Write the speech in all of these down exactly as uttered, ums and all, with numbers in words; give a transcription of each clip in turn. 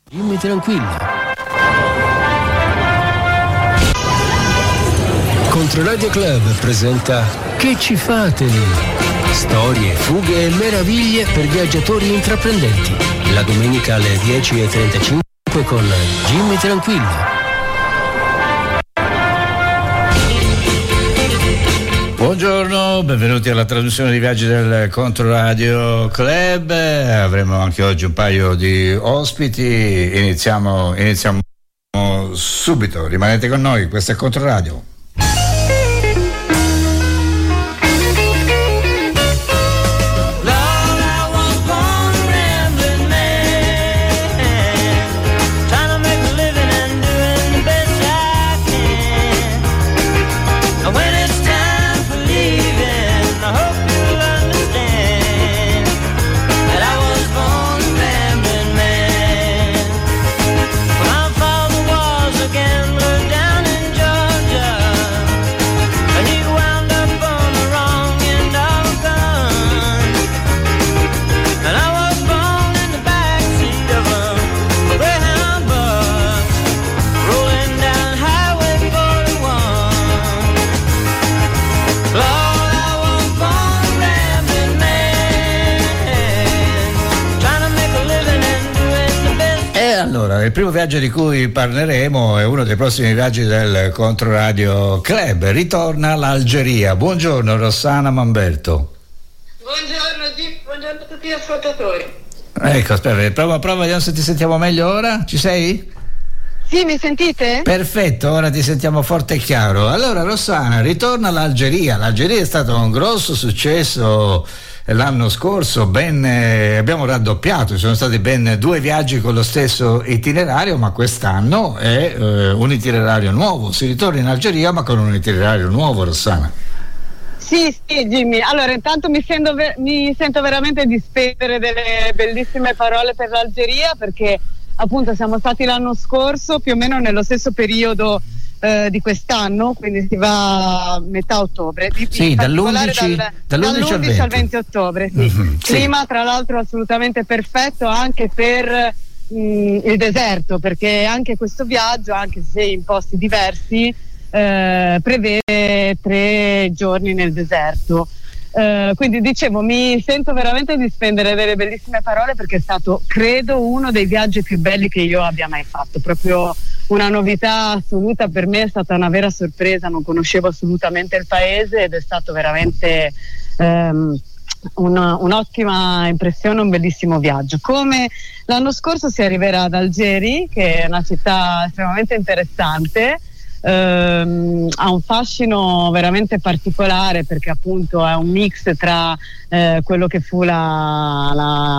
Dimmi tranquillo. Controradio Club presenta Che ci fate lì? Storie, fughe e meraviglie per viaggiatori intraprendenti. La domenica alle dieci e trentacinque con Jimmy Tranquillo. Buongiorno, benvenuti alla trasmissione di viaggi del Controradio Club. Avremo anche oggi un paio di ospiti. Iniziamo, iniziamo subito. Rimanete con noi, questo è Controradio. Il primo viaggio di cui parleremo è uno dei prossimi viaggi del Controradio Club. Ritorna l'Algeria. Buongiorno Rossana Mamberto. Buongiorno Jim, buongiorno a tutti gli ascoltatori. Ecco, aspetta, prova, prova, vediamo se ti sentiamo meglio ora. Ci sei? Sì, mi sentite? Perfetto, ora ti sentiamo forte e chiaro. Allora Rossana, ritorna l'Algeria. L'Algeria è stato un grosso successo l'anno scorso, ben, eh, abbiamo raddoppiato, ci sono stati ben due viaggi con lo stesso itinerario, ma quest'anno è eh, un itinerario nuovo, si ritorna in Algeria ma con un itinerario nuovo, Rossana. Sì, sì Jimmy, allora intanto mi sento, ver- mi sento veramente di spendere delle bellissime parole per l'Algeria, perché appunto siamo stati l'anno scorso più o meno nello stesso periodo Eh, di quest'anno, quindi si va a metà ottobre, di, sì, dall'undici, dal, dall'undici, dall'undici al venti ottobre, sì. Mm-hmm, clima sì. Tra l'altro assolutamente perfetto anche per mh, il deserto, perché anche questo viaggio, anche se in posti diversi, eh, prevede tre giorni nel deserto. Uh, quindi dicevo, mi sento veramente di spendere delle bellissime parole, perché è stato, credo, uno dei viaggi più belli che io abbia mai fatto, proprio una novità assoluta per me, è stata una vera sorpresa, non conoscevo assolutamente il paese ed è stato veramente um, una, un'ottima impressione, un bellissimo viaggio. Come l'anno scorso si arriverà ad Algeri, che è una città estremamente interessante. Uh, ha un fascino veramente particolare, perché appunto è un mix tra uh, quello che fu la,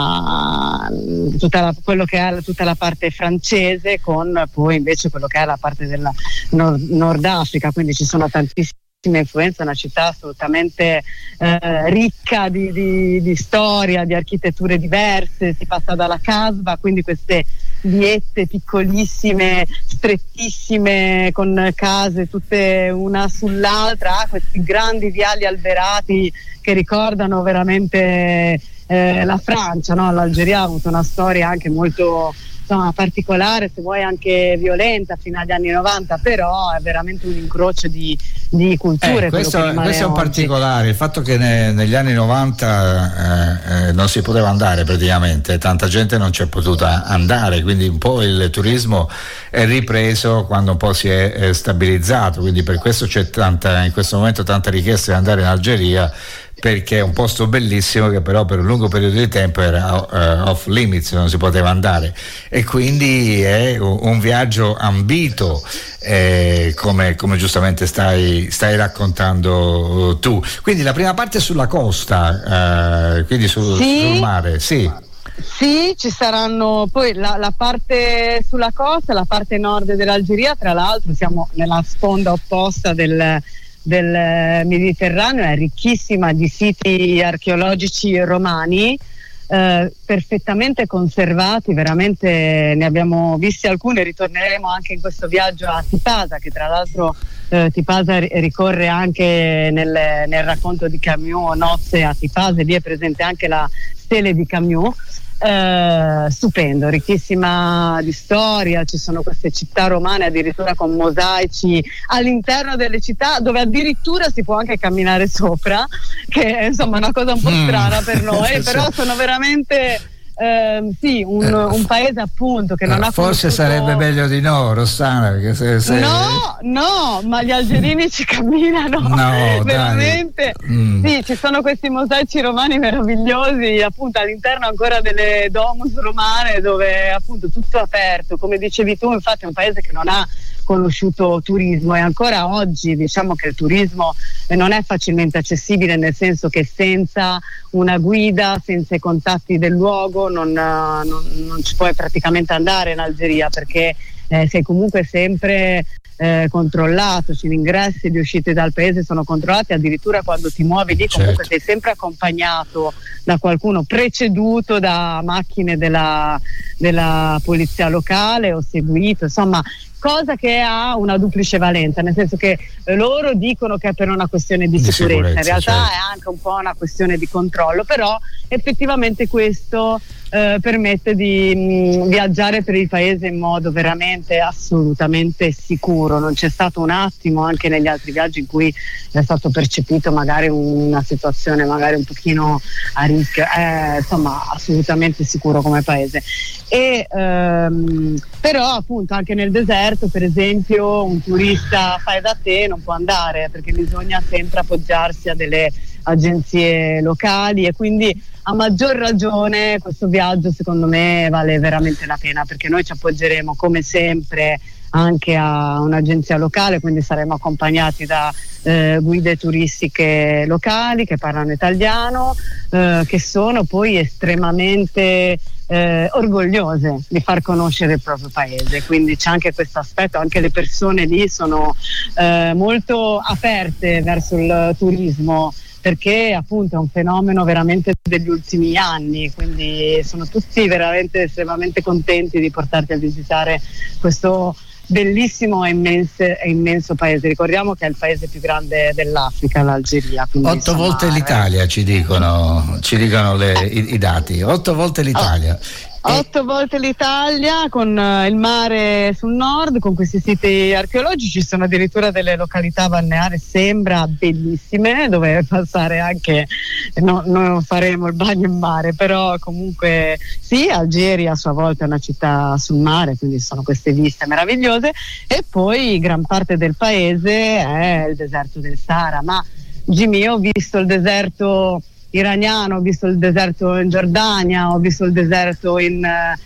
la, tutta la quello che è tutta la parte francese con poi invece quello che è la parte della Nord, Nord Africa, quindi ci sono tantissime influenze, è una città assolutamente eh, ricca di, di, di storia, di architetture diverse, si passa dalla Casbah, quindi queste viette piccolissime, strettissime, con case tutte una sull'altra, questi grandi viali alberati che ricordano veramente eh, la Francia, no? L'Algeria ha avuto una storia anche molto, insomma, particolare, se vuoi anche violenta fino agli anni novanta, però è veramente un incrocio di, di culture. Eh, questo, questo è un oggi. particolare, il fatto che ne, negli anni novanta eh, eh, non si poteva andare praticamente, tanta gente non c'è potuta andare, quindi un po' il turismo è ripreso quando un po' si è, è stabilizzato, quindi per questo c'è tanta, in questo momento tanta richiesta di andare in Algeria, perché è un posto bellissimo che però per un lungo periodo di tempo era uh, off limits, non si poteva andare, e quindi è un, un viaggio ambito, eh, come, come giustamente stai, stai raccontando tu. Quindi la prima parte è sulla costa, uh, quindi sul, sì. sul mare, sì. Sì, ci saranno poi la, la parte sulla costa, la parte nord dell'Algeria, tra l'altro siamo nella sponda opposta del del Mediterraneo, è ricchissima di siti archeologici romani eh, perfettamente conservati, veramente ne abbiamo visti alcuni, ritorneremo anche in questo viaggio a Tipasa, che tra l'altro eh, Tipasa ricorre anche nel, nel racconto di Camus, Nozze a Tipasa, e lì è presente anche la stele di Camus. eh, stupendo, ricchissima di storia. Ci sono queste città romane addirittura con mosaici all'interno delle città, dove addirittura si può anche camminare sopra, che è insomma una cosa un po' strana mm. per noi, però sono veramente eh, sì, un, un paese appunto che non no, ha forse conosciuto... sarebbe meglio di no, Rossana, perché se, se... no, no, ma gli algerini ci camminano no, veramente mm. sì, ci sono questi mosaici romani meravigliosi appunto all'interno ancora delle domus romane, dove appunto tutto aperto, come dicevi tu. Infatti è un paese che non ha conosciuto turismo, e ancora oggi diciamo che il turismo non è facilmente accessibile, nel senso che senza una guida, senza i contatti del luogo non, non, non ci puoi praticamente andare in Algeria, perché eh, sei comunque sempre eh, controllato, cioè, gli ingressi e le uscite dal paese sono controllati, addirittura quando ti muovi lì comunque certo. sei sempre accompagnato da qualcuno, preceduto da macchine della, della polizia locale o seguito, insomma, cosa che ha una duplice valenza, nel senso che loro dicono che è per una questione di, di sicurezza, sicurezza, in realtà certo. è anche un po' una questione di controllo, però effettivamente questo eh, permette di mh, viaggiare per il paese in modo veramente assolutamente sicuro. Non c'è stato un attimo, anche negli altri viaggi, in cui è stato percepito magari una situazione magari un pochino a rischio, è insomma assolutamente sicuro come paese. E ehm, però appunto anche nel deserto, per esempio, un turista fai da te non può andare, perché bisogna sempre appoggiarsi a delle agenzie locali, e quindi a maggior ragione questo viaggio secondo me vale veramente la pena, perché noi ci appoggeremo come sempre anche a un'agenzia locale, quindi saremo accompagnati da eh, guide turistiche locali che parlano italiano, eh, che sono poi estremamente Eh, orgogliose di far conoscere il proprio paese, quindi c'è anche questo aspetto. Anche le persone lì sono eh, molto aperte verso il turismo, perché appunto è un fenomeno veramente degli ultimi anni, quindi sono tutti veramente estremamente contenti di portarti a visitare questo bellissimo e immenso, e immenso paese. Ricordiamo che è il paese più grande dell'Africa, l'Algeria. Otto insomma, volte l'Italia, ci dicono, ci dicono le, i, i dati. Otto volte l'Italia. Oh, otto volte l'Italia, con uh, il mare sul nord, con questi siti archeologici. Ci sono addirittura delle località balneari, sembra bellissime, dove passare anche, no, non faremo il bagno in mare, però comunque sì. Algeri a sua volta è una città sul mare, quindi sono queste viste meravigliose. E poi gran parte del paese è il deserto del Sahara, ma Jimmy, ho visto il deserto iraniano, ho visto il deserto in Giordania, ho visto il deserto in,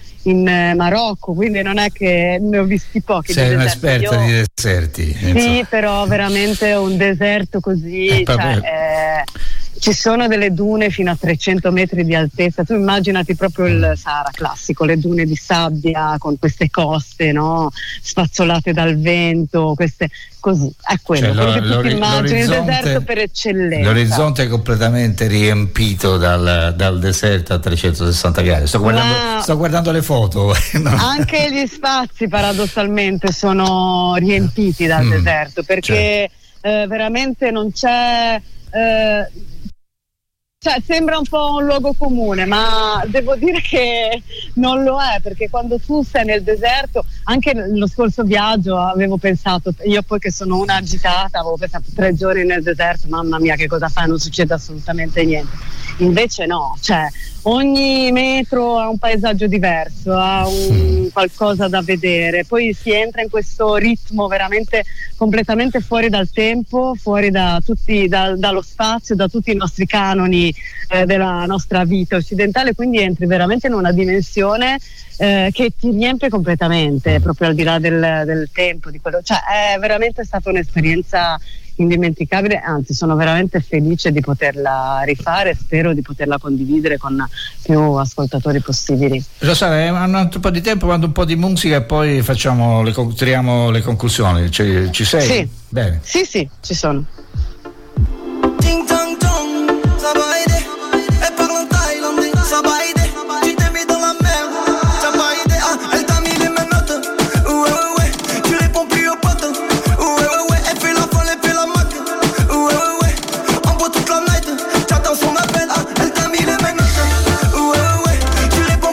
in Marocco, quindi non è che ne ho visti pochi. Sei un'esperta Io, di deserti. Sì, insomma. Però veramente un deserto così, eh, cioè, eh, ci sono delle dune fino a trecento metri di altezza. Tu immaginati proprio il Sahara classico, le dune di sabbia con queste coste, no? Spazzolate dal vento, queste così, è quello, cioè, quello che tu ti immagini, il deserto per eccellenza. L'orizzonte è completamente riempito dal, dal deserto a trecentosessanta gradi. Sto guardando, Ma sto guardando le foto. No. Anche gli spazi paradossalmente sono riempiti dal mm, deserto, perché certo. eh, veramente non c'è eh, cioè sembra un po' un luogo comune, ma devo dire che non lo è, perché quando tu sei nel deserto, anche lo scorso viaggio avevo pensato, io poi che sono una agitata, avevo pensato tre giorni nel deserto, mamma mia che cosa fai, non succede assolutamente niente. Invece no, cioè ogni metro ha un paesaggio diverso, ha un qualcosa da vedere, poi si entra in questo ritmo veramente completamente fuori dal tempo, fuori da tutti, da, dallo spazio, da tutti i nostri canoni eh, della nostra vita occidentale, quindi entri veramente in una dimensione eh, che ti riempie completamente, proprio al di là del, del tempo, di quello, cioè è veramente stata un'esperienza indimenticabile, anzi sono veramente felice di poterla rifare, spero di poterla condividere con più ascoltatori possibili. Rossana, hanno un po' di tempo, mando un po' di musica e poi facciamo le, tiriamo le conclusioni. Ci, ci sei? Sì. Bene. Sì, sì, ci sono. Ting tong tong, ça va aider. Elle parle en thaïlandais, ça va aider. Tu t'es mis dans la merde, ça va aider. Ah, elle t'a mis les menottes. Ouais, ouais, ouais. Tu réponds plus aux potes. Ouais, ouais, ouais. Elle fait la folle, elle fait la maque. Ouais, ouais, ouais. En boit toute la night. J'attends son appel. Ah, elle t'a mis les menottes. Ouais, ouais, ouais. Tu réponds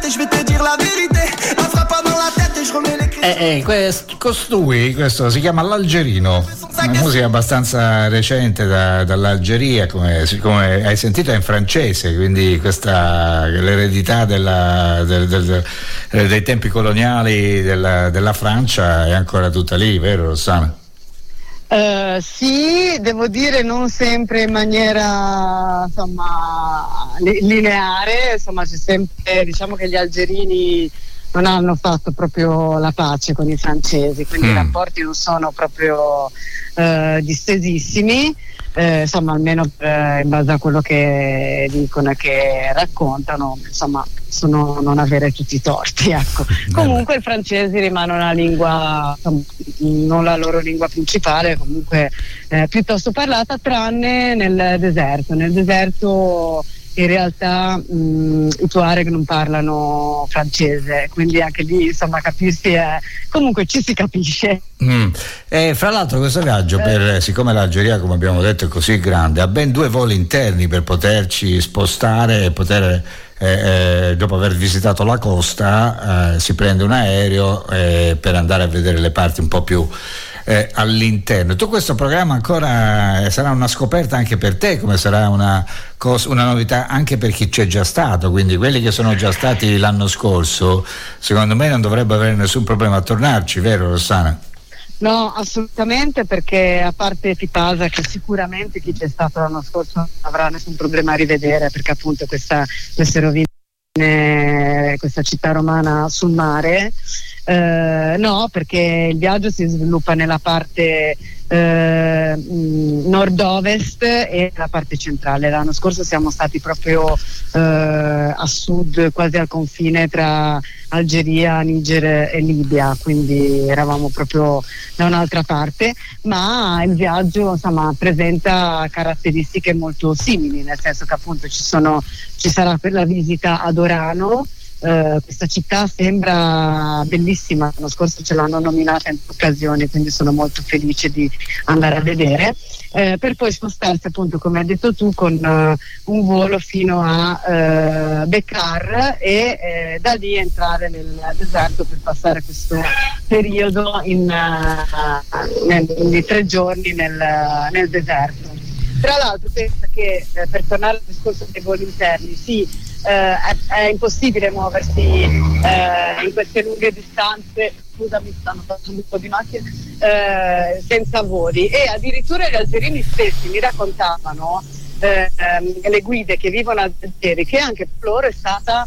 et je vais te dire la vérité. La frappe pas dans la tête et je remets les clés. Eh, eh, questo, costui, questo si chiama L'Algerino, una musica abbastanza recente da, dall'Algeria, come, come hai sentito è in francese, quindi questa l'eredità della, del, del, del, dei tempi coloniali della, della Francia è ancora tutta lì, vero Rossana? Uh, sì, devo dire non sempre in maniera insomma li- lineare, insomma c'è sempre, diciamo che gli algerini non hanno fatto proprio la pace con i francesi, quindi mm. i rapporti non sono proprio uh, distesissimi, uh, insomma almeno uh, in base a quello che dicono e che raccontano, insomma sono non avere tutti i torti, ecco. Comunque il francese rimane una lingua, insomma, non la loro lingua principale, comunque eh, piuttosto parlata, tranne nel deserto. Nel deserto in realtà mh, i Tuareg non parlano francese, quindi anche lì insomma capirsi è... comunque ci si capisce. Mm. E fra l'altro questo viaggio, per, siccome l'Algeria come abbiamo detto è così grande, ha ben due voli interni per poterci spostare e poter eh, eh, dopo aver visitato la costa eh, si prende un aereo eh, per andare a vedere le parti un po' più eh, all'interno. Tu questo programma ancora eh, sarà una scoperta anche per te, come sarà una, cosa, una novità anche per chi c'è già stato, quindi quelli che sono già stati l'anno scorso secondo me non dovrebbero avere nessun problema a tornarci, vero Rossana? No, assolutamente, perché a parte Tipasa, che sicuramente chi c'è stato l'anno scorso non avrà nessun problema a rivedere, perché appunto questa, queste rovine, questa città romana sul mare, eh, no, perché il viaggio si sviluppa nella parte eh, nord-ovest e la parte centrale. L'anno scorso siamo stati proprio eh, a sud, quasi al confine tra Algeria, Niger e Libia, quindi eravamo proprio da un'altra parte, ma il viaggio insomma presenta caratteristiche molto simili, nel senso che appunto ci sono ci sarà per la visita ad Orano. Uh, questa città sembra bellissima, l'anno scorso ce l'hanno nominata in occasioni, quindi sono molto felice di andare a vedere, uh, per poi spostarsi appunto come hai detto tu con uh, un volo fino a uh, Becar e uh, da lì entrare nel deserto per passare questo periodo in, uh, nel, di tre giorni nel, nel deserto. Tra l'altro pensa che eh, per tornare al discorso dei voli interni, sì, eh, è, è impossibile muoversi eh, in queste lunghe distanze, scusami stanno facendo un po' di macchine, eh, senza voli, e addirittura gli algerini stessi mi raccontavano, eh, ehm, le guide che vivono ad Algeri, che anche per loro è stata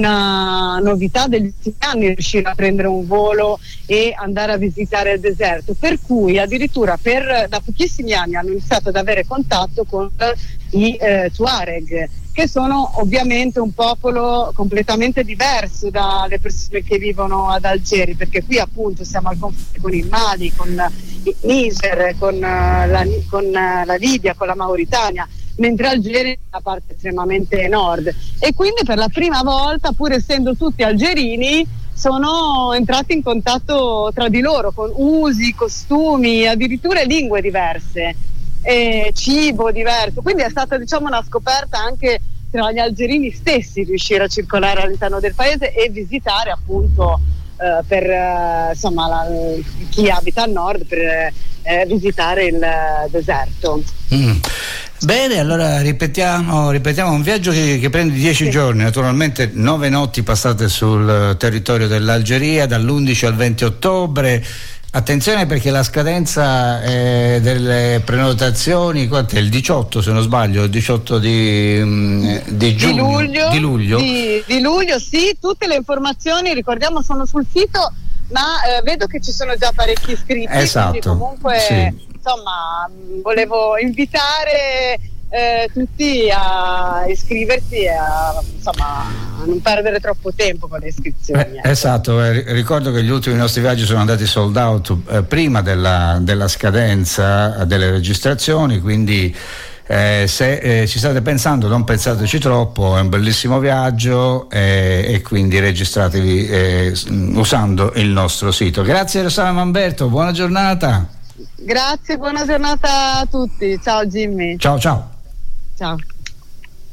una novità degli ultimi anni riuscire a prendere un volo e andare a visitare il deserto, per cui addirittura per, da pochissimi anni hanno iniziato ad avere contatto con i eh, Tuareg, che sono ovviamente un popolo completamente diverso dalle persone che vivono ad Algeri, perché qui appunto siamo al confine con il Mali, con il Niger, con, uh, la, con uh, la Libia, con la Mauritania, mentre Algeri è una parte estremamente nord, e quindi per la prima volta, pur essendo tutti algerini, sono entrati in contatto tra di loro con usi, costumi, addirittura lingue diverse e cibo diverso, quindi è stata diciamo una scoperta anche tra gli algerini stessi riuscire a circolare all'interno del paese e visitare appunto eh, per eh, insomma la, chi abita al nord per eh, visitare il eh, deserto. Mm. Bene, allora ripetiamo, ripetiamo un viaggio che, che prende dieci sì. giorni, naturalmente nove notti passate sul territorio dell'Algeria dall'undici al venti ottobre. Attenzione perché la scadenza eh, delle prenotazioni quant'è? Il diciotto se non sbaglio, il diciotto di, di giugno, di luglio, di luglio. Di, di luglio, sì, tutte le informazioni ricordiamo sono sul sito, ma eh, vedo che ci sono già parecchi iscritti, esatto, quindi comunque sì. insomma volevo invitare eh, tutti a iscriversi e a, insomma, a non perdere troppo tempo con le iscrizioni. Eh, esatto, eh, ricordo che gli ultimi nostri viaggi sono andati sold out eh, prima della, della scadenza delle registrazioni, quindi Eh, se eh, ci state pensando non pensateci troppo, è un bellissimo viaggio eh, e quindi registratevi eh, usando il nostro sito. Grazie Rossana Mamberto, buona giornata. Grazie, buona giornata a tutti, ciao Jimmy. Ciao ciao. Ciao.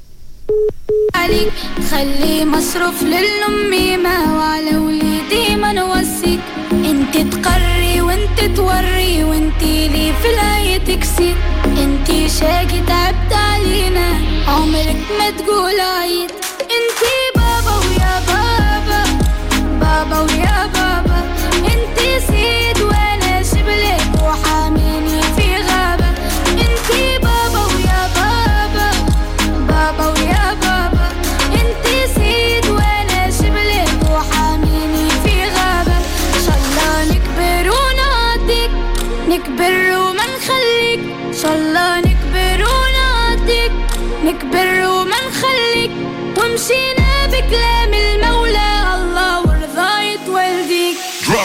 عليك تخلي مصروف للأميمة وعلى وليدي ما نوصيك. انت تقري وانت توري وانت لي في الآية تكسي. انت شاقي تعبت علينا عمرك ما تقول عيد. انت بابا ويا بابا بابا ويا بابا. انت سيد وانا شبلك وحاميني في غابة. انت بابا ويا بابا بابا ويا بابا. انت سيد وانا شبلك وحاميني في غابة. ان شاء الله نكبر ونعطيك نكبر وما نخليك. ان شاء الله نكبر ونعطيك نكبر وما نخليك. ومشينا بكلام المولى الله ورضاية والديك.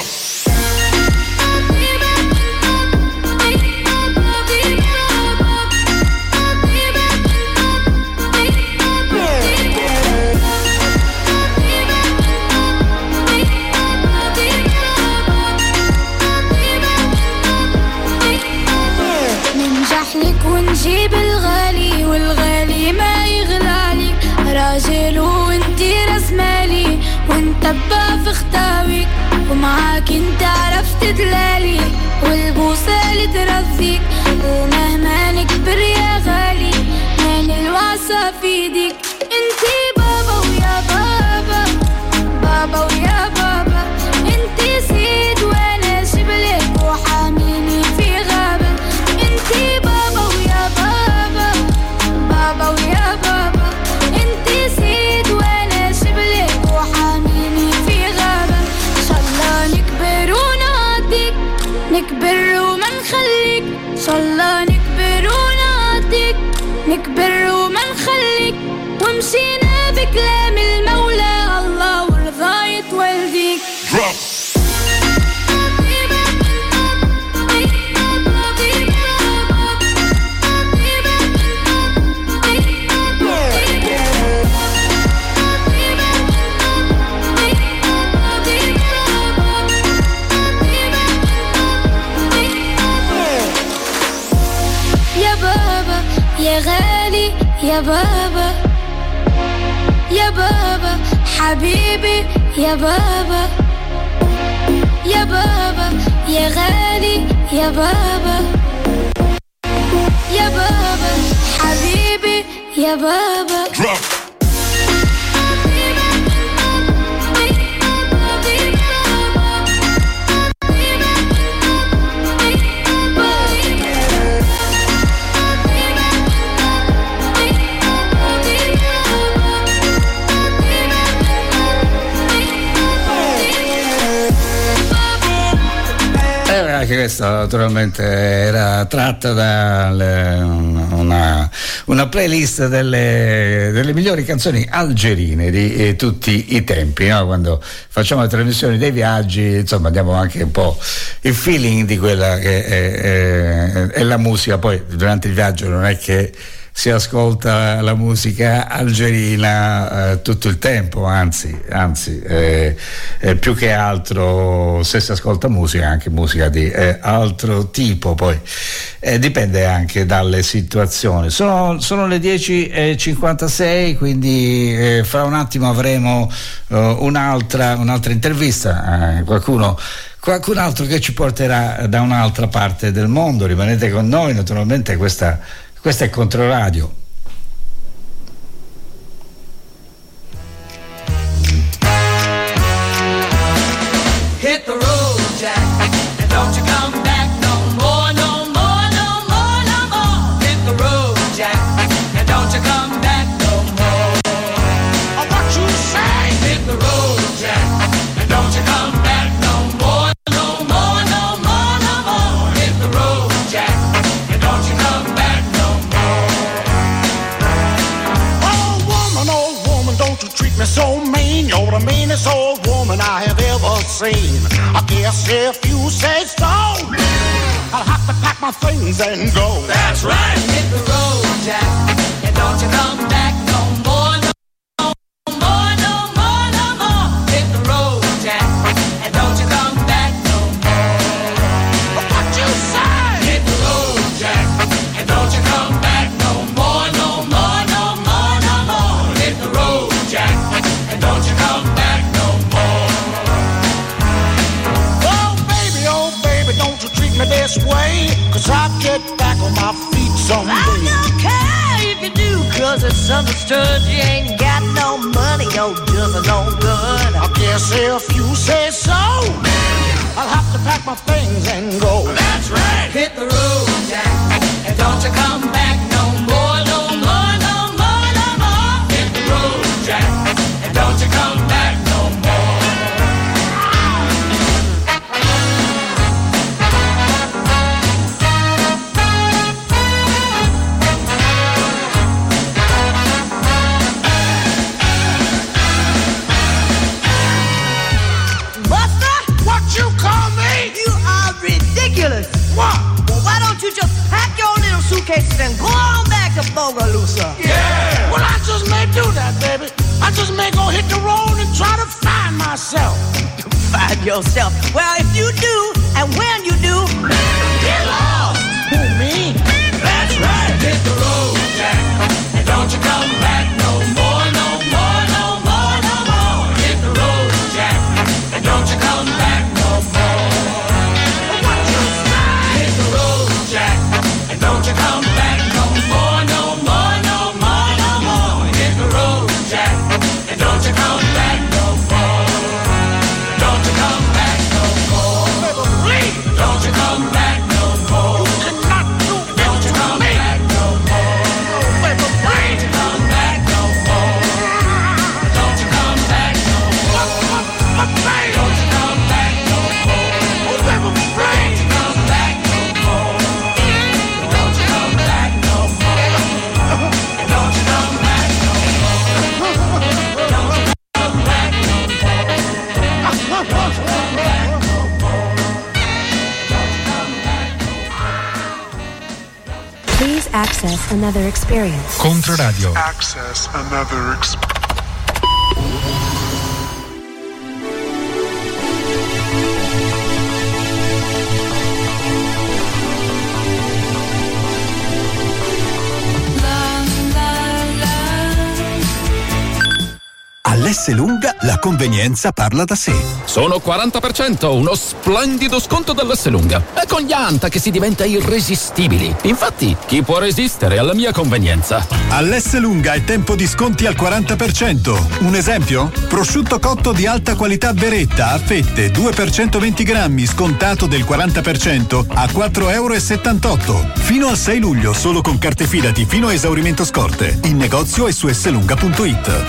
ننجحلك ونجيب الغالي والغالي ما يغلالك. راجل وانتي راس مالي ونتبع في خطاويك. ومعاك انت عرفت تدلالي والبوسة اللي ترضيك. ومهما نكبر يا غالي ماني الوعصة في ايديك. انتي بابا ويا بابا بابا ويا بابا. انتي سيد وانا شبلك وحاميني في غابة. انتي بابا ويا بابا بابا ويا بابا. انتي سيد وانا شبلك وحاميني في غابة. ان شاء الله نكبر ونعطيك نكبر وما نخليك. ان شاء الله نكبر ونعطيك نكبر وما نخليك. ومشينا بكلام المولى الله ورضاية والديك. يا غالي يا بابا يا بابا حبيبي يا بابا يا بابا يا غالي يا بابا يا بابا حبيبي يا بابا. Anche questa naturalmente era tratta da una, una playlist delle, delle migliori canzoni algerine di eh, tutti i tempi, no? Quando facciamo le trasmissioni dei viaggi, insomma, diamo anche un po' il feeling di quella che è, è, è la musica. Poi durante il viaggio non è che si ascolta la musica algerina eh, tutto il tempo, anzi, anzi eh, eh, più che altro se si ascolta musica, anche musica di eh, altro tipo, poi eh, dipende anche dalle situazioni. Sono, sono le dieci e cinquantasei, quindi eh, fra un attimo avremo uh, un'altra, un'altra intervista, eh, qualcuno qualcun altro che ci porterà da un'altra parte del mondo. Rimanete con noi, naturalmente questa Questo è Controradio. Hit the road, Jack, and don't you come back no more, no more, no more, no more. Hit the road, Jack, and don't you come back no more. Oh, what you say? Hit the road, Jack, and don't you come back no more, no more, no more, no more. Hit the road, Jack, and don't you come back no more. Oh woman, oh woman, don't you treat me so mean. You're the meanest old woman I have ever seen. I guess if you say so, I'll have to pack my things and go. That's right. Hit the road, Jack, and don't you come back no more, no more, no more, no more. Hit the road, Jack, and don't you come back no more. What you say? Hit the road, Jack, and don't you come back no more, no more, no more, no more. best way, cause I'll get back on my feet someday. I don't care if you do, cause it's understood you ain't got no money, you're just no good. I guess if you say so, I'll have to pack my things and go. That's right. Hit the road, Jack, and don't you come back no more, no more, no more, no more. Hit the road, Jack, and don't you come back no more. Ridiculous. What? Well, why don't you just pack your little suitcases and go on back to Bogalusa? Yeah. Well, I just may do that, baby. I just may go hit the road and try to find myself. Find yourself? Well, if you do, and when you do, get lost. Who, me? That's right. Hit the road, Jack, and don't you come back no more, no more, no more, no more. Hit the road, Jack, and don't you come back no more. Don't you come back no more, no more, no more, no more. Hit the road, Jack, and don't you come back no more. Don't you come back no more. Please. Don't you come back no more. You cannot do this. Don't you come back no more. Don't you come back no more. Don't you come back no more. My baby. Don't you come back no more. Oh, baby, please. Please access another experience. Controradio. Access another experience. All'Esselunga la convenienza parla da sé. Sono quaranta per cento, uno splendido sconto dell'Esselunga. È con gli Anta che si diventa irresistibili. Infatti, chi può resistere alla mia convenienza? All'Esselunga è tempo di sconti al quaranta per cento. Un esempio? Prosciutto cotto di alta qualità Beretta a fette due per centoventi grammi scontato del quaranta per cento a quattro e settantotto euro. Fino al sei luglio solo con carte Fidati fino a esaurimento scorte. In negozio e su esselunga punto it.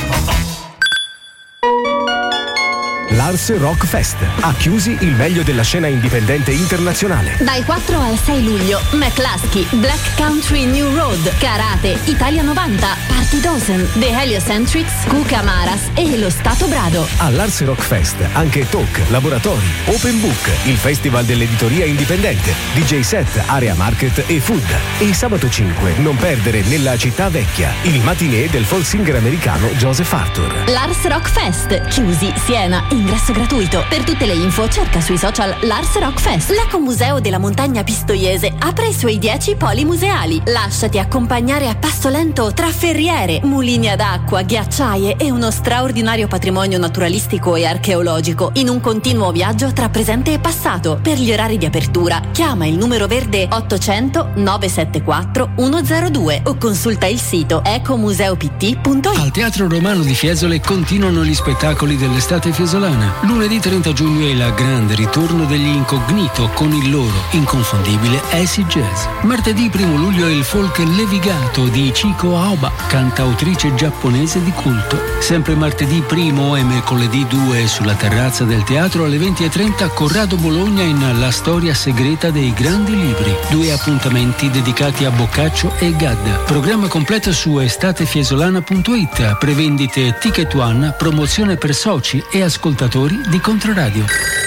L'Ars Rock Fest. Ha chiusi il meglio della scena indipendente internazionale. Dal quattro al sei luglio, McCluskey, Black Country New Road, Karate, Italia novanta, Party Dozen, The Heliocentrics, Cuca Maras e lo Stato Brado. All'Ars Rock Fest anche talk, laboratori, open book, il festival dell'editoria indipendente, D J set, area market e food. E sabato cinque non perdere nella città vecchia il matinee del folk singer americano Joseph Arthur. L'Ars Rock Fest, chiusi, Siena, ingresso gratuito. Per tutte le info cerca sui social l'Ars Rock Fest. L'Ecomuseo della Montagna Pistoiese apre i suoi dieci poli museali. Lasciati accompagnare a passo lento tra ferriere, mulini ad acqua, ghiacciaie e uno straordinario patrimonio naturalistico e archeologico in un continuo viaggio tra presente e passato. Per gli orari di apertura chiama il numero verde ottocento nove sette quattro uno zero due o consulta il sito ecomuseopt punto it. Al Teatro Romano di Fiesole continuano gli spettacoli dell'estate fiesolana. Lunedì trenta giugno è il grande ritorno degli Incognito con il loro inconfondibile acid jazz. Martedì primo luglio è il folk Levigato di Chico Aoba, cantautrice giapponese di culto. Sempre martedì primo e mercoledì due sulla terrazza del teatro alle venti e trenta Corrado Bologna in La storia segreta dei grandi libri. Due appuntamenti dedicati a Boccaccio e Gadda. Programma completo su estatefiesolana punto it. Prevendite Ticket One, promozione per soci e ascoltatori di Controradio.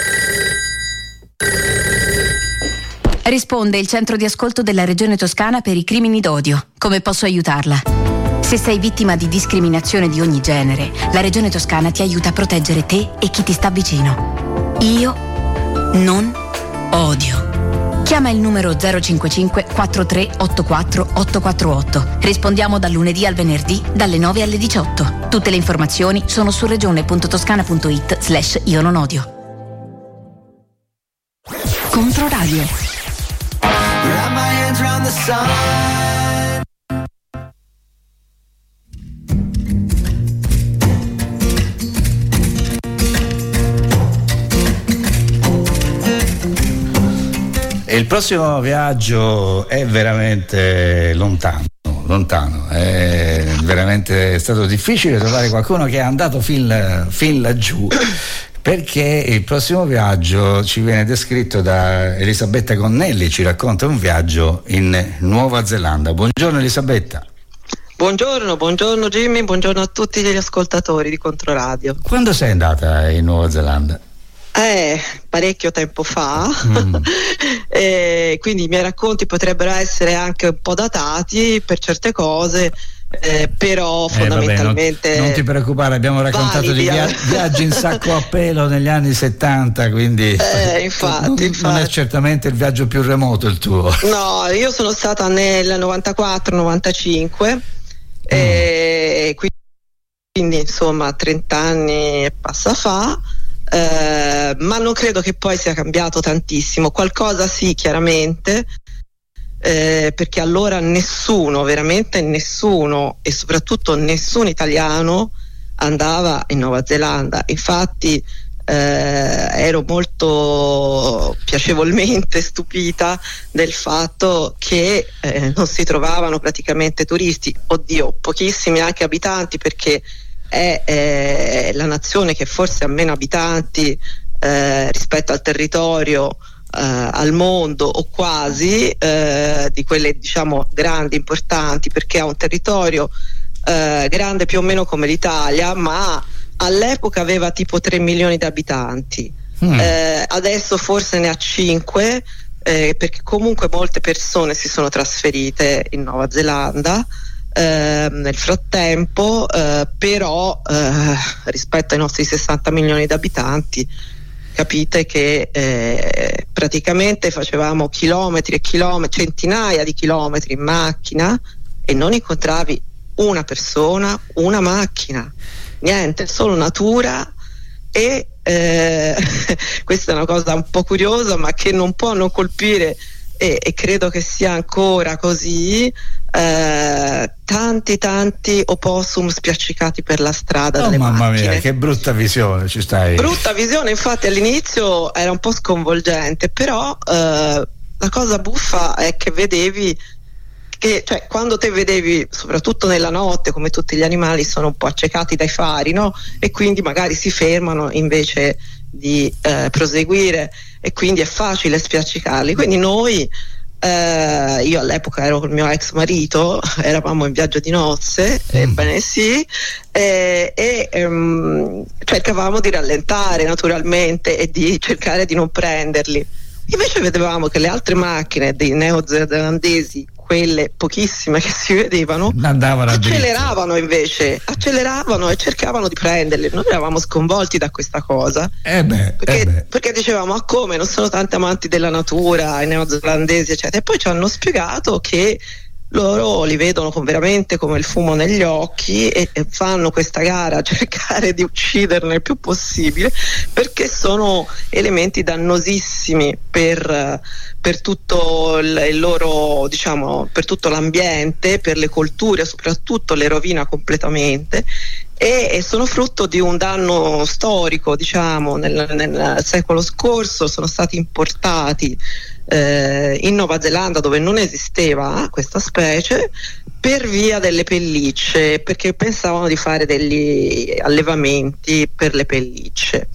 Risponde il centro di ascolto della Regione Toscana per i crimini d'odio. Come posso aiutarla? Se sei vittima di discriminazione di ogni genere, la Regione Toscana ti aiuta a proteggere te e chi ti sta vicino. Io non odio. Chiama il numero zero cinquantacinque quarantatré ottantaquattro ottocentoquarantotto. Rispondiamo dal lunedì al venerdì dalle nove alle diciotto. Tutte le informazioni sono su regione.toscana.it slash io non odio. Controradio. sign. E il prossimo viaggio è veramente lontano, lontano, è veramente stato difficile trovare qualcuno che è andato fin, fin laggiù, perché il prossimo viaggio ci viene descritto da Elisabetta Connelli, ci racconta un viaggio in Nuova Zelanda. Buongiorno Elisabetta. Buongiorno, buongiorno Jimmy, buongiorno a tutti gli ascoltatori di Controradio. Quando sei andata in Nuova Zelanda? Eh, parecchio tempo fa, Mm. e quindi i miei racconti potrebbero essere anche un po' datati per certe cose, eh, però Eh, vabbè, fondamentalmente non, non ti preoccupare, abbiamo raccontato validi, di via- eh. viaggi in sacco a pelo negli anni settanta, quindi Eh, infatti, non, infatti. non è certamente il viaggio più remoto il tuo. No, io sono stata nel novantaquattro novantacinque, e quindi, quindi insomma trenta anni e passa fa. Eh, ma non credo che poi sia cambiato tantissimo, qualcosa sì chiaramente, eh, perché allora nessuno, veramente nessuno, e soprattutto nessun italiano andava in Nuova Zelanda. Infatti eh, ero molto piacevolmente stupita del fatto che eh, non si trovavano praticamente turisti, oddio, pochissimi anche abitanti, perché è eh, la nazione che forse ha meno abitanti eh, rispetto al territorio, eh, al mondo, o quasi, eh, di quelle diciamo grandi, importanti, perché ha un territorio eh, grande più o meno come l'Italia, ma all'epoca aveva tipo tre milioni di abitanti. Mm. Eh, adesso forse ne ha cinque, eh, perché comunque molte persone si sono trasferite in Nuova Zelanda Eh, nel frattempo, eh, però eh, rispetto ai nostri sessanta milioni di abitanti capite che eh, praticamente facevamo chilometri e chilometri, centinaia di chilometri in macchina e non incontravi una persona, una macchina, niente, solo natura. E eh, questa è una cosa un po' curiosa, ma che non può non colpire, e, e credo che sia ancora così. Eh, tanti tanti opossum spiaccicati per la strada. Oh dalle mamma macchine. mia, che brutta visione ci stai. Brutta visione, infatti all'inizio era un po' sconvolgente, però eh, la cosa buffa è che vedevi che, cioè, quando te vedevi, soprattutto nella notte, come tutti gli animali sono un po' accecati dai fari, no? E quindi magari si fermano invece di eh, proseguire, e quindi è facile spiaccicarli. Quindi noi Uh, io all'epoca ero con il mio ex marito, eravamo in viaggio di nozze, mm. ebbene sì, e, e um, cercavamo di rallentare naturalmente e di cercare di non prenderli. Invece vedevamo che le altre macchine dei neozelandesi, quelle pochissime che si vedevano, andavano acceleravano invece, acceleravano e cercavano di prenderli. Noi eravamo sconvolti da questa cosa, eh beh, perché, eh beh. perché dicevamo: ma come, non sono tanti amanti della natura i neozelandesi, eccetera. E poi ci hanno spiegato che loro li vedono con, veramente come il fumo negli occhi, e, e fanno questa gara a cercare di ucciderne il più possibile, perché sono elementi dannosissimi per, per tutto il, il loro, diciamo, per tutto l'ambiente, per le colture, soprattutto le rovina completamente, e, e sono frutto di un danno storico, diciamo, nel, nel secolo scorso. Sono stati importati Eh, in Nuova Zelanda, dove non esisteva questa specie, per via delle pellicce, perché pensavano di fare degli allevamenti per le pellicce.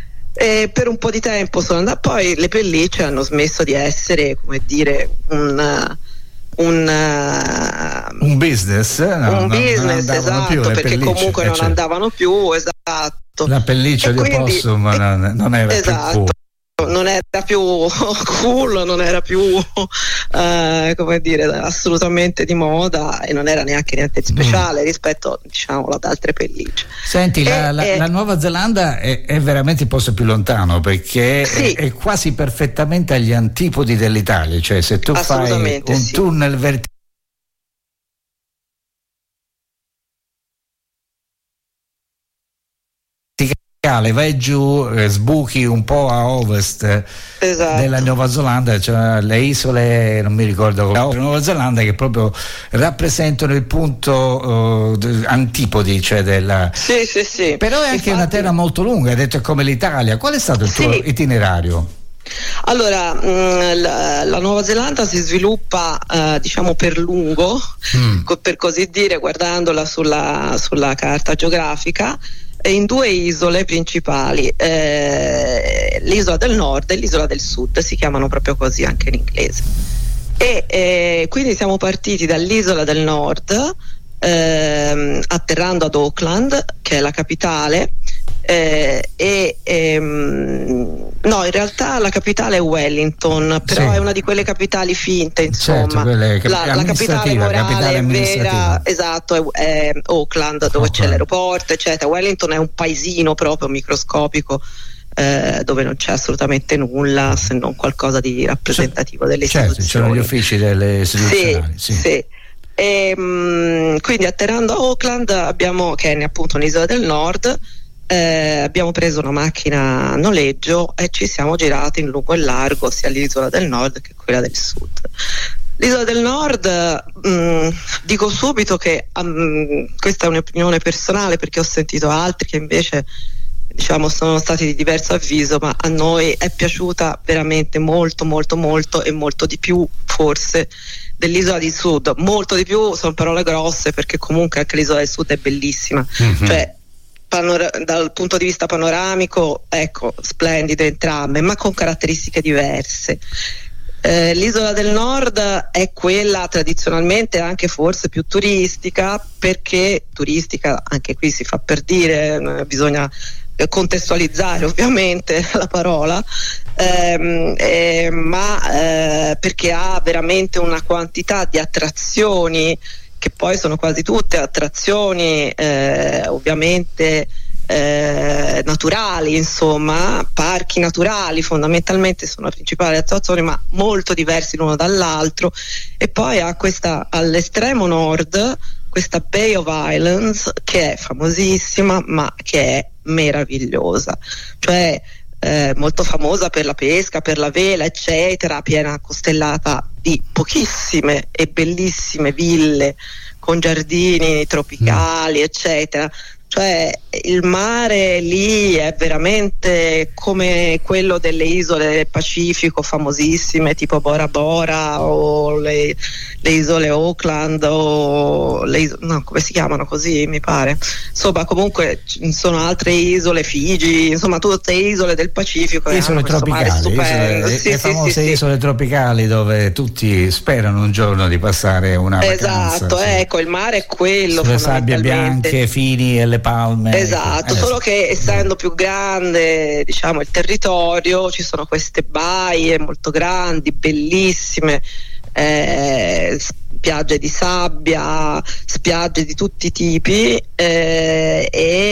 E per un po' di tempo sono andati, poi le pellicce hanno smesso di essere, come dire, un un, uh, un business, no, un no, business, esatto, più, perché pellicce, comunque eh, non certo. andavano più, esatto. La pelliccia E di quindi- opossum non, non era esatto. più cool. Non era più cool, non era più eh, come dire, assolutamente di moda, e non era neanche niente di speciale Mm. rispetto, diciamo, ad altre pellicce. Senti, la, E- la- e- la Nuova Zelanda è, è veramente il posto più lontano, perché Sì. è, è quasi perfettamente agli antipodi dell'Italia, cioè se tu fai Assolutamente un sì. tunnel verticale vai giù, eh, sbuchi un po' a ovest esatto. della Nuova Zelanda, cioè le isole, non mi ricordo come, della Nuova Zelanda, che proprio rappresentano il punto uh, antipodi, cioè della... Sì, sì, sì. Però è anche Infatti... una terra molto lunga, hai detto è come l'Italia. Qual è stato il tuo sì. itinerario? Allora, mh, la, la Nuova Zelanda si sviluppa uh, diciamo per lungo, mm. co- per così dire, guardandola sulla, sulla carta geografica, in due isole principali, eh, l'isola del nord e l'isola del sud, si chiamano proprio così anche in inglese. E eh, quindi siamo partiti dall'isola del nord, ehm, atterrando ad Auckland, che è la capitale, eh, e ehm, no, in realtà la capitale è Wellington, però sì. è una di quelle capitali finte, insomma. Certo, la, la capitale morale capitale vera, esatto, è, è Auckland, dove Auckland. c'è l'aeroporto, eccetera. Wellington è un paesino proprio microscopico, eh, dove non c'è assolutamente nulla se non qualcosa di rappresentativo delle certo, istituzioni. C'erano gli uffici delle istituzionali. Sì, sì. sì. E, mh, quindi atterrando a Auckland abbiamo, che è appunto un'isola del nord, Eh, abbiamo preso una macchina a noleggio e ci siamo girati in lungo e largo sia l'isola del nord che quella del sud. L'isola del nord, mh, dico subito che um, questa è un'opinione personale, perché ho sentito altri che invece diciamo sono stati di diverso avviso, ma a noi è piaciuta veramente molto molto molto e molto di più forse dell'isola di sud. Molto di più sono parole grosse, perché comunque anche l'isola del sud è bellissima, mm-hmm. cioè Panora- dal punto di vista panoramico, ecco, splendide entrambe, ma con caratteristiche diverse. Eh, l'isola del nord è quella tradizionalmente anche forse più turistica, perché turistica anche qui si fa per dire, eh, bisogna contestualizzare ovviamente la parola, ehm, eh, ma eh, perché ha veramente una quantità di attrazioni che poi sono quasi tutte attrazioni eh, ovviamente eh, naturali, insomma, parchi naturali fondamentalmente sono le principali attrazioni, ma molto diversi l'uno dall'altro. E poi ha questa all'estremo nord questa Bay of Islands, che è famosissima ma che è meravigliosa, cioè eh, molto famosa per la pesca, per la vela, eccetera, piena costellata di pochissime e bellissime ville con giardini tropicali, eccetera. Cioè il mare lì è veramente come quello delle isole del Pacifico famosissime, tipo Bora Bora o le, le isole Auckland o le isole, no, come si chiamano così mi pare, insomma comunque ci sono altre isole, Figi, insomma tutte isole del Pacifico, isole tropicali, isole, sì, le sì, famose sì, isole sì. tropicali dove tutti sperano un giorno di passare una vacanza. Esatto, sì. Ecco, il mare è quello, sulle sabbie bianche, fini e le palme. Esatto. Esatto, solo che essendo più grande, diciamo, il territorio, ci sono queste baie molto grandi, bellissime, eh, spiagge di sabbia, spiagge di tutti i tipi, eh,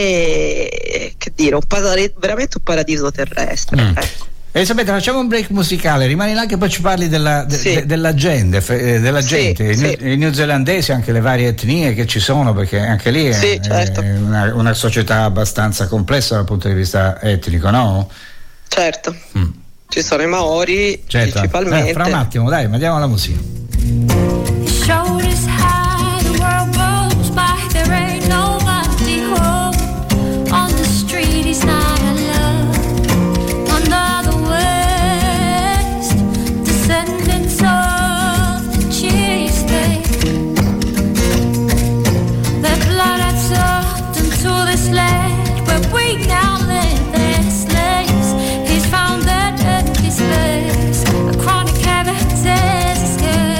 e che dire, un paradiso, veramente un paradiso terrestre. Mm. Ecco. Elisabetta, facciamo un break musicale, rimani là che poi ci parli della, de, sì. de, della gente, della sì, gente. Sì. I, i neozelandesi, anche le varie etnie che ci sono, perché anche lì è, sì, certo. è una, una società abbastanza complessa dal punto di vista etnico, no? Certo, mm. ci sono i Maori, certo. principalmente. Eh, fra un attimo, dai, andiamo alla musica. Space, a chronic habit is scared.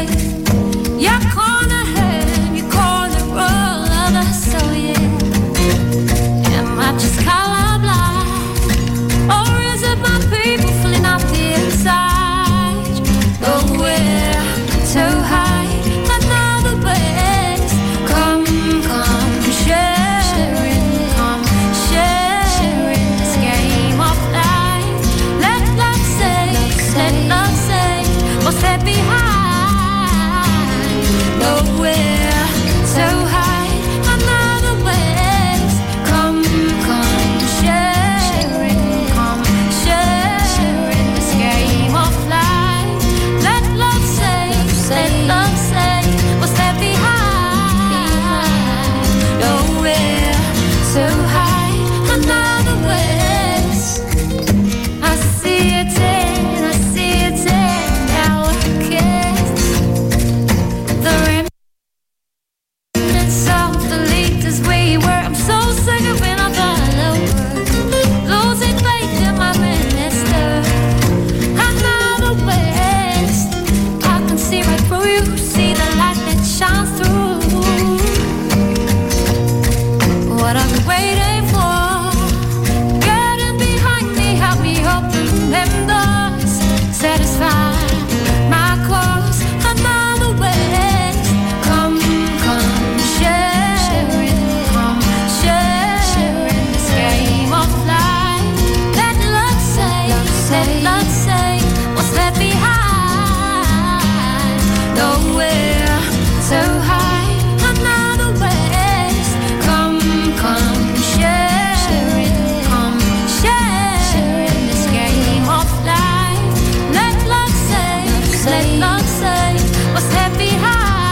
Let luck say what's left behind. Nowhere to hide, another ways. Come, come, share it. Come, share this game of life. Let luck say, let luck say what's left behind.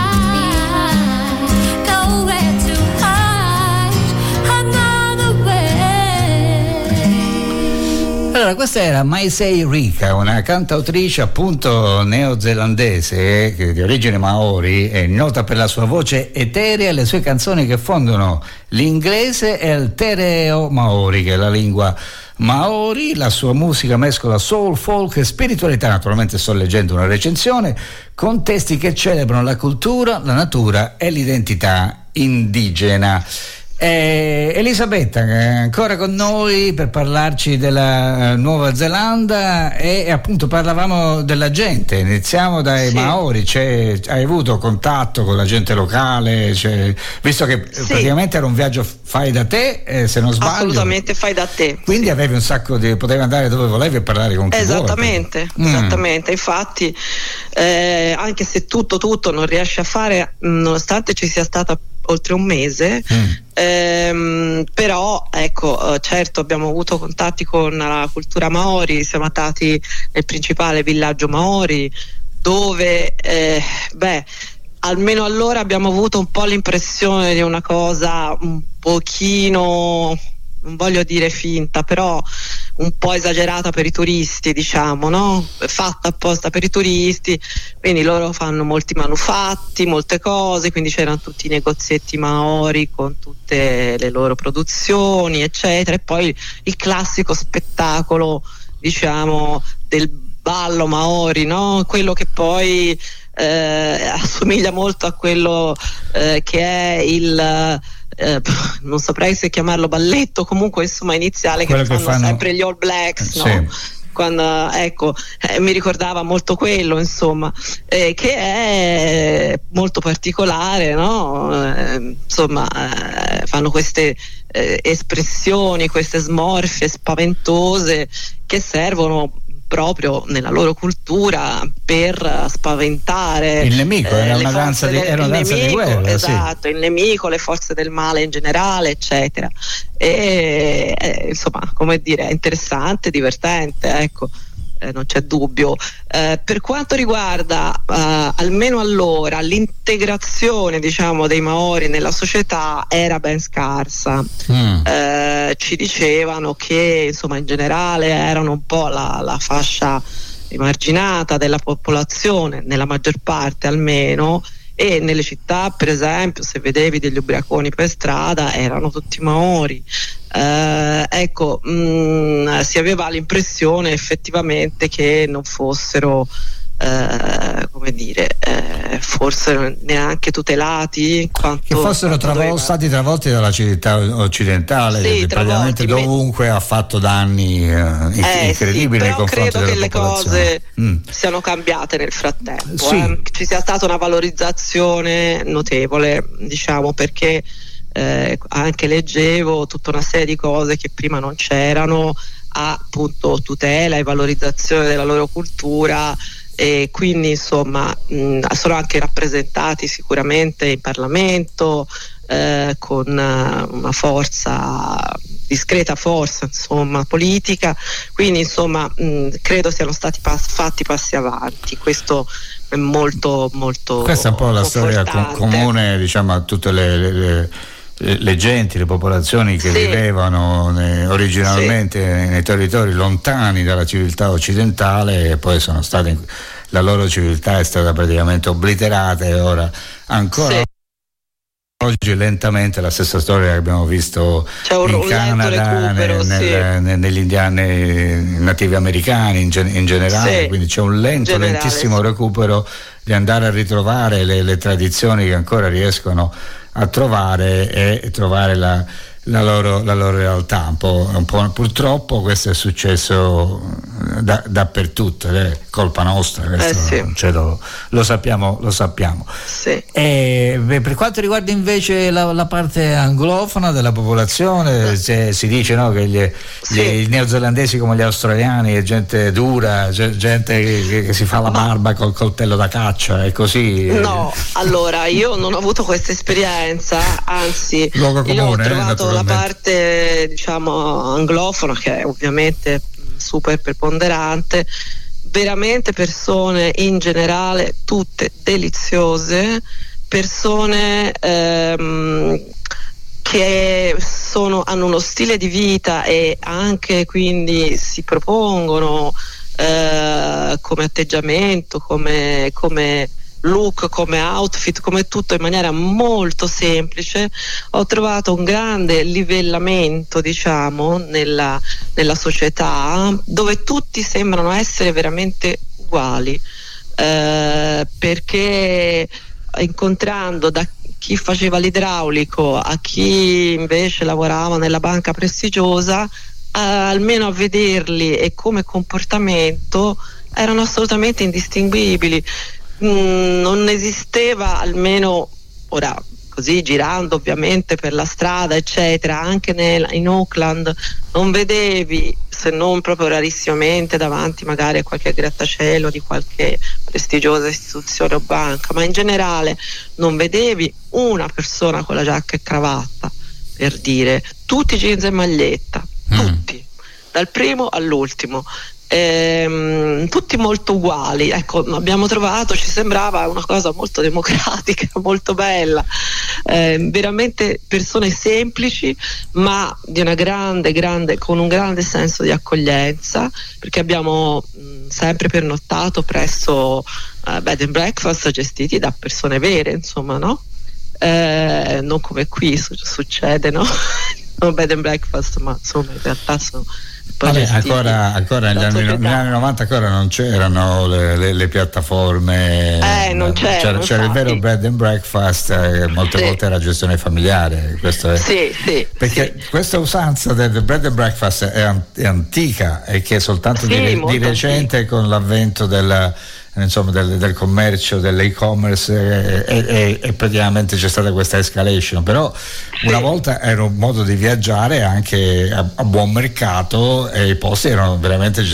Nowhere to hide, another way. Allora, questa era Maisei Rika, una cantautrice appunto neozelandese che di origine maori, è nota per la sua voce eterea e le sue canzoni che fondono l'inglese e il tereo maori, che è la lingua maori. La sua musica mescola soul, folk e spiritualità. Naturalmente sto leggendo una recensione, con testi che celebrano la cultura, la natura e l'identità indigena. Eh, Elisabetta è ancora con noi per parlarci della Nuova Zelanda e, e appunto parlavamo della gente. Iniziamo dai sì. Maori. C'è, hai avuto contatto con la gente locale? Cioè, visto che sì. praticamente era un viaggio fai da te, eh, se non sbaglio. Assolutamente fai da te. Quindi sì. avevi un sacco di, potevi andare dove volevi e parlare con chi esattamente, vuoi. Esattamente, mm. infatti eh, anche se tutto tutto non riesci a fare, nonostante ci sia stata oltre un mese, mm. ehm, però ecco, certo abbiamo avuto contatti con la cultura maori, siamo andati nel principale villaggio maori dove eh, beh almeno allora abbiamo avuto un po' l'impressione di una cosa un pochino, non voglio dire finta, però un po' esagerata per i turisti, diciamo, no? Fatta apposta per i turisti, quindi loro fanno molti manufatti, molte cose, quindi c'erano tutti i negozietti maori con tutte le loro produzioni, eccetera, e poi il classico spettacolo, diciamo, del ballo maori, no? Quello che poi eh, assomiglia molto a quello eh, che è il Eh, non saprei se chiamarlo balletto, comunque insomma iniziale che, che fanno, fanno sempre gli All Blacks, no? Sì. Quando, ecco, eh, mi ricordava molto quello, insomma, eh, che è molto particolare, no? Eh, insomma, eh, fanno queste eh, espressioni, queste smorfie spaventose che servono proprio nella loro cultura per spaventare il nemico, eh, era una danza di, era una danza nemico, di guerra, esatto, sì. il nemico, le forze del male in generale, eccetera. E eh, insomma, come dire, è interessante, divertente, ecco. Eh, non c'è dubbio. Eh, per quanto riguarda eh, almeno allora l'integrazione, diciamo, dei Maori nella società era ben scarsa. Mm. Eh, ci dicevano che insomma in generale erano un po' la, la fascia emarginata della popolazione, nella maggior parte almeno, e nelle città, per esempio, se vedevi degli ubriaconi per strada erano tutti Maori. Eh, ecco, mh, si aveva l'impressione effettivamente che non fossero eh, come dire eh, forse neanche tutelati, quanto, che fossero travol- stati travolti dalla civiltà occidentale, sì, che praticamente dovunque ha fatto danni eh, eh, incredibili sì, nei confronti credo della che le cose mm. siano cambiate nel frattempo, sì. eh, che ci sia stata una valorizzazione notevole, diciamo, perché Eh, anche leggevo tutta una serie di cose che prima non c'erano, a appunto tutela e valorizzazione della loro cultura, e quindi insomma mh, sono anche rappresentati sicuramente in Parlamento eh, con uh, una forza, discreta forza insomma politica, quindi insomma mh, credo siano stati pas- fatti passi avanti. Questo è molto molto questa è un po' la storia com- comune, diciamo, a tutte le, le, le le genti, le popolazioni che sì. vivevano ne, originalmente sì. nei territori lontani dalla civiltà occidentale, e poi sono state, la loro civiltà è stata praticamente obliterata, e ora ancora sì. oggi lentamente la stessa storia che abbiamo visto in Canada, recupero, nel, sì. nel, negli indiani nativi americani in, gen, in generale, sì. quindi c'è un lento, generale, lentissimo sì. recupero di andare a ritrovare le, le tradizioni che ancora riescono a trovare e trovare la, la, loro, la loro realtà. Un po', un po', purtroppo questo è successo da, dappertutto, è colpa nostra, questo, eh sì. cioè lo, lo sappiamo, lo sappiamo. Sì. E, beh, per quanto riguarda invece la, la parte anglofona della popolazione, se, si dice, no, che gli, Sì. gli, i neozelandesi come gli australiani è gente dura, gente che, che si fa la barba col coltello da caccia e così. No, allora io non ho avuto questa esperienza, anzi Luogo io comune, ho trovato eh, la parte, diciamo, anglofona, che è ovviamente super preponderante, veramente persone in generale tutte deliziose, persone ehm, che sono, hanno uno stile di vita e anche quindi si propongono eh, come atteggiamento, come, come look, come outfit, come tutto in maniera molto semplice. Ho trovato un grande livellamento, diciamo, nella, nella società, dove tutti sembrano essere veramente uguali, eh, perché incontrando da chi faceva l'idraulico a chi invece lavorava nella banca prestigiosa, eh, almeno a vederli e come comportamento erano assolutamente indistinguibili. Mm, non esisteva, almeno ora così girando ovviamente per la strada eccetera, anche nel, in Auckland non vedevi, se non proprio rarissimamente davanti magari a qualche grattacielo di qualche prestigiosa istituzione o banca, ma in generale non vedevi una persona con la giacca e cravatta, per dire, tutti jeans e maglietta, mm. tutti, dal primo all'ultimo. Ehm, tutti molto uguali, ecco, abbiamo trovato, ci sembrava una cosa molto democratica, molto bella, ehm, veramente persone semplici ma di una grande, grande, con un grande senso di accoglienza, perché abbiamo mh, sempre pernottato presso uh, bed and breakfast gestiti da persone vere, insomma, no? Eh, non come qui su- succede, no? Non bed and breakfast, ma insomma in realtà sono Vabbè, ancora, ancora negli anni, negli anni novanta ancora non c'erano le, le, le piattaforme, eh, non c'erano, c'era, c'era il vero bed and breakfast, eh, molte sì. volte era gestione familiare, questo è, sì, sì, perché sì. questa usanza del bed and breakfast è, è antica e che soltanto sì, di, di recente antica. Con l'avvento della insomma del, del commercio, dell'e-commerce e, e, e praticamente c'è stata questa escalation, però sì. una volta era un modo di viaggiare anche a, a buon mercato e i posti erano veramente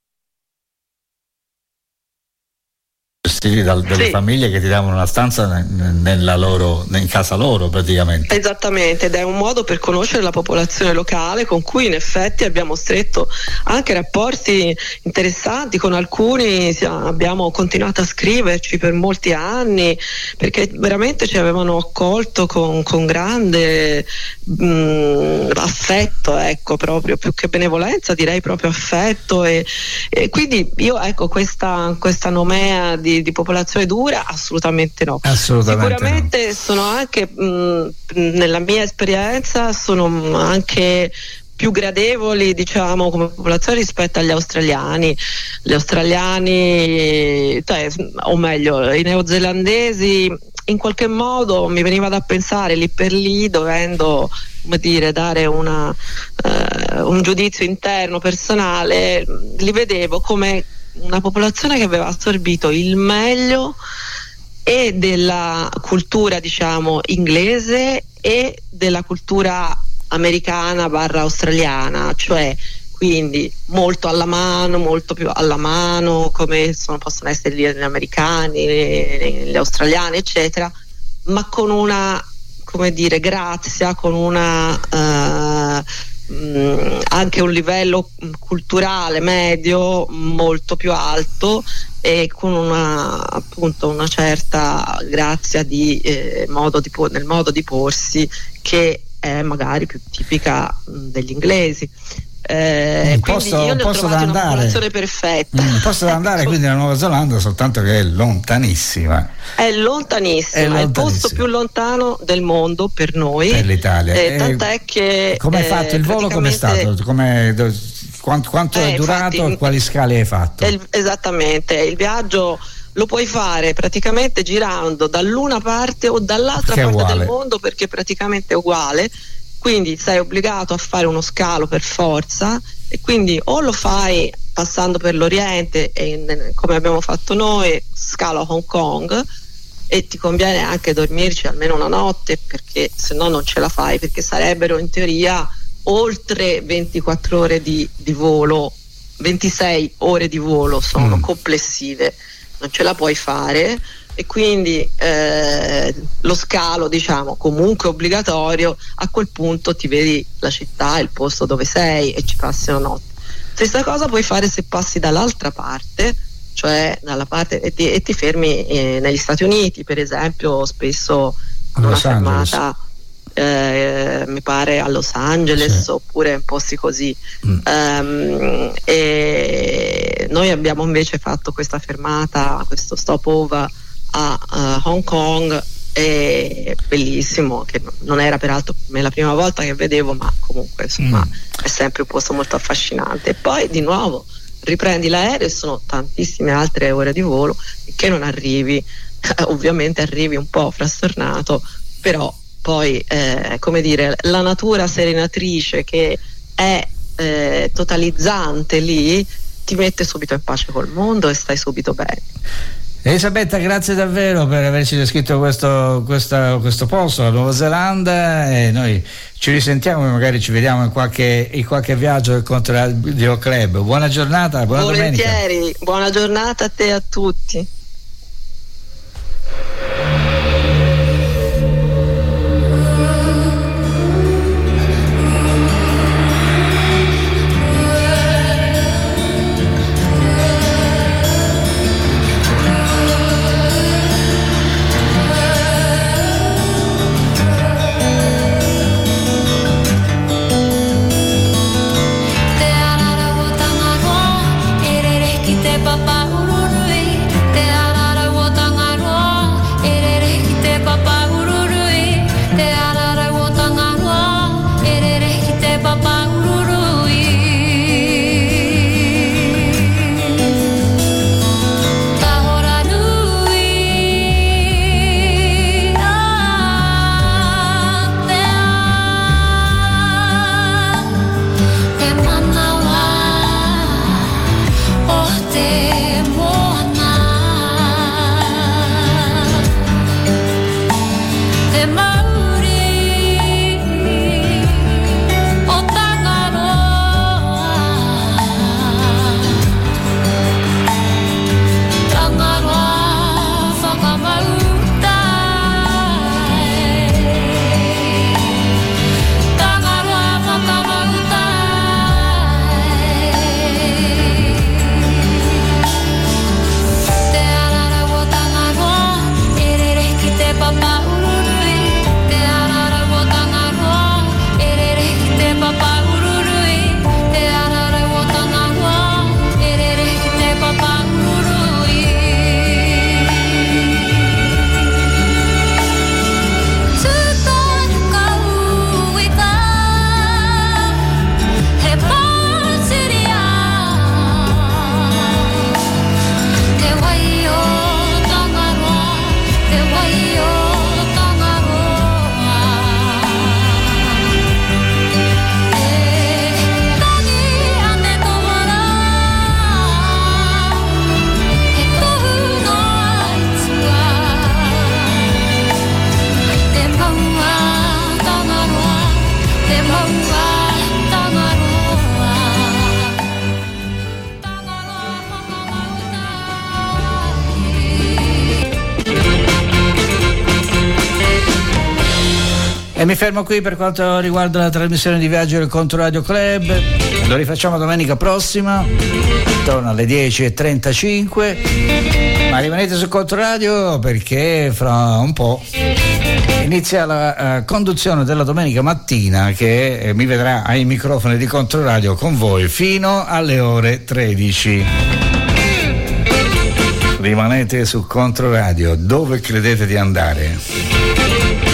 gestiti da, dalle sì. famiglie che ti davano una stanza nella loro, in casa loro praticamente. Esattamente, ed è un modo per conoscere la popolazione locale con cui in effetti abbiamo stretto anche rapporti interessanti, con alcuni abbiamo continuato a scriverci per molti anni perché veramente ci avevano accolto con, con grande mh, affetto, ecco, proprio più che benevolenza direi proprio affetto e, e quindi io ecco questa, questa nomea di di popolazione dura assolutamente no, assolutamente sicuramente no. Sono anche mh, nella mia esperienza sono anche più gradevoli, diciamo, come popolazione rispetto agli australiani. Gli australiani, cioè, o meglio, i neozelandesi, in qualche modo mi veniva da pensare lì per lì, dovendo, come dire, dare una, uh, un giudizio interno personale, li vedevo come una popolazione che aveva assorbito il meglio e della cultura, diciamo, inglese e della cultura americana barra australiana, cioè quindi molto alla mano, molto più alla mano, come sono, possono essere gli americani, gli australiani, eccetera, ma con una, come dire, grazia, con una uh, mh, anche un livello culturale medio molto più alto e con una, appunto, una certa grazia di, eh, modo di nel modo di porsi che è magari più tipica mh, degli inglesi. Eh, un quindi posto, io ne ho posto trovato da una andare, popolazione perfetta. Un posto da andare quindi la Nuova Zelanda, soltanto che è lontanissima. È lontanissima, è, è il posto più lontano del mondo per noi. Per l'Italia. Eh, tant'è che. Come hai eh, fatto il volo? Com'è stato? Com'è, quanto quanto eh, è durato infatti, e quali scale hai fatto? Il, esattamente, il viaggio lo puoi fare praticamente girando dall'una parte o dall'altra che parte del mondo, perché praticamente è uguale. Quindi sei obbligato a fare uno scalo per forza e quindi o lo fai passando per l'Oriente e in, come abbiamo fatto noi, scalo a Hong Kong, e ti conviene anche dormirci almeno una notte, perché se no non ce la fai, perché sarebbero in teoria oltre ventiquattro ore di, di volo, ventisei ore di volo sono mm. complessive, non ce la puoi fare, e quindi eh, lo scalo, diciamo, comunque obbligatorio. A quel punto ti vedi la città, il posto dove sei, e ci passi una notte. Stessa cosa puoi fare se passi dall'altra parte, cioè dalla parte e ti, e ti fermi eh, negli Stati Uniti, per esempio. Spesso una fermata eh, mi pare a Los Angeles, sì, oppure in posti così. mm. um, e noi abbiamo invece fatto questa fermata, questo stopover a uh, Hong Kong, è bellissimo, che non era peraltro per me la prima volta che vedevo, ma comunque insomma mm. è sempre un posto molto affascinante. E poi di nuovo riprendi l'aereo e sono tantissime altre ore di volo che non arrivi, ovviamente arrivi un po' frastornato, però poi eh, come dire, la natura serenatrice che è eh, totalizzante lì ti mette subito in pace col mondo e stai subito bene. Elisabetta, grazie davvero per averci descritto questo, questo, questo posto, la Nuova Zelanda, e noi ci risentiamo e magari ci vediamo in qualche, in qualche viaggio del Controradio Club. Buona giornata, buona Volentieri, domenica. Buona giornata a te e a tutti. E mi fermo qui per quanto riguarda la trasmissione di Viaggio del Controradio Club. Lo rifacciamo domenica prossima, intorno alle dieci e trentacinque. Ma rimanete su Controradio, perché fra un po' inizia la uh, conduzione della domenica mattina, che eh, mi vedrà ai microfoni di Controradio con voi fino alle ore tredici. Rimanete su Controradio, dove credete di andare.